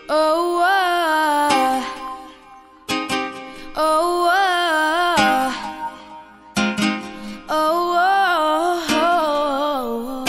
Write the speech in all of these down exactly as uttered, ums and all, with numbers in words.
Oh, oh, oh, oh, oh,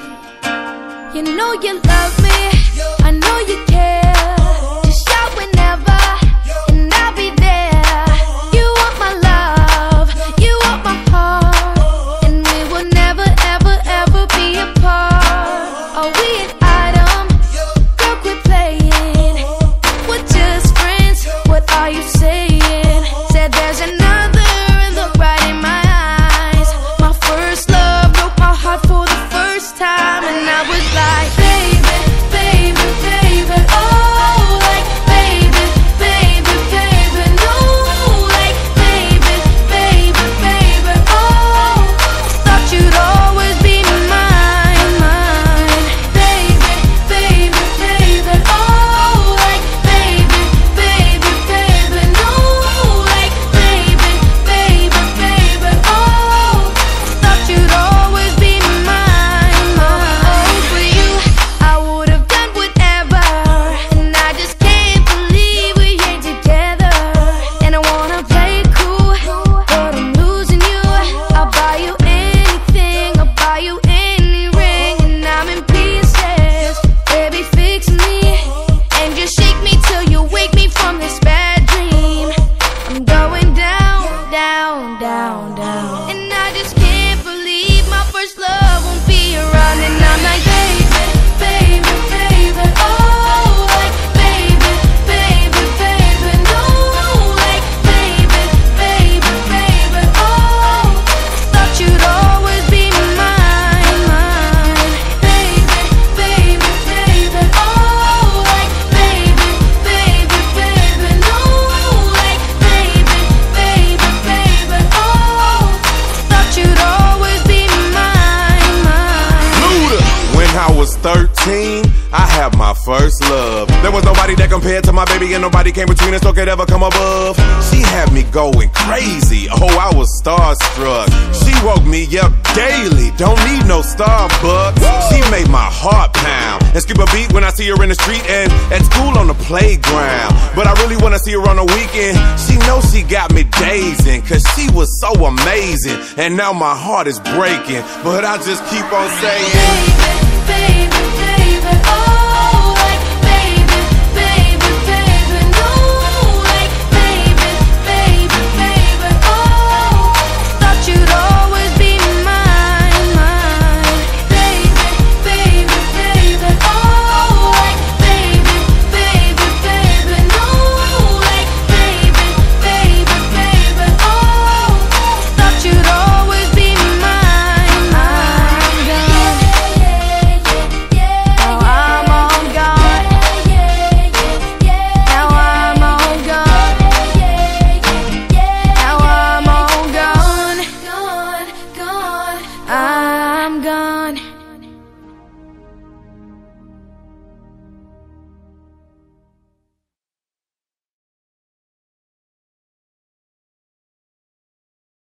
oh. You know you love me, I know you care. Just shout whenever, and I'll be there. You want my love, you want my heart, and we will never, ever, ever be apart. Are we an item? Girl, quit playing. We're just friends, what are you saying? Said there's another, and look right in my eyes. My first love broke my heart for the first time, and I was like, baby, baby, baby, oh, like, baby, baby, baby, no, like, baby, baby, baby, oh, thought you'd always be mine, mine, baby, baby, baby, oh, like, baby, baby, baby, no, like, baby, baby, baby, oh, thought you'd always be mine, mine. For you, I would have done whatever, and I just can't believe we ain't together. And I wanna play it cool, but I'm losing you. I'll buy you anything, I'll buy you any ring, and I'm in pieces. Baby, fix me, and just shake me till you wake me from this bad dream. I'm going down, down, down, down, and I just can't believe my first love won't be around. And I'm like, baby, baby, baby, oh, like, baby, baby, baby, no, like, baby, baby, baby, oh, thought you'd always be mine, mine, baby, baby, baby, oh, like, baby, baby, baby, no, like, baby, baby, baby, oh, thought you'd always be mine, mine. Luda. When I was thirteen, I had my first love. There was nobody that compared to my baby, and nobody came between us or could ever come above. She had me going crazy, oh, I was starstruck. She woke me up daily, don't need no Starbucks. She made my heart pound and skip a beat when I see her in the street and at school on the playground. But I really wanna see her on the weekend. She knows she got me dazing, cause she was so amazing. And now my heart is breaking, but I just keep on saying, Baby, baby.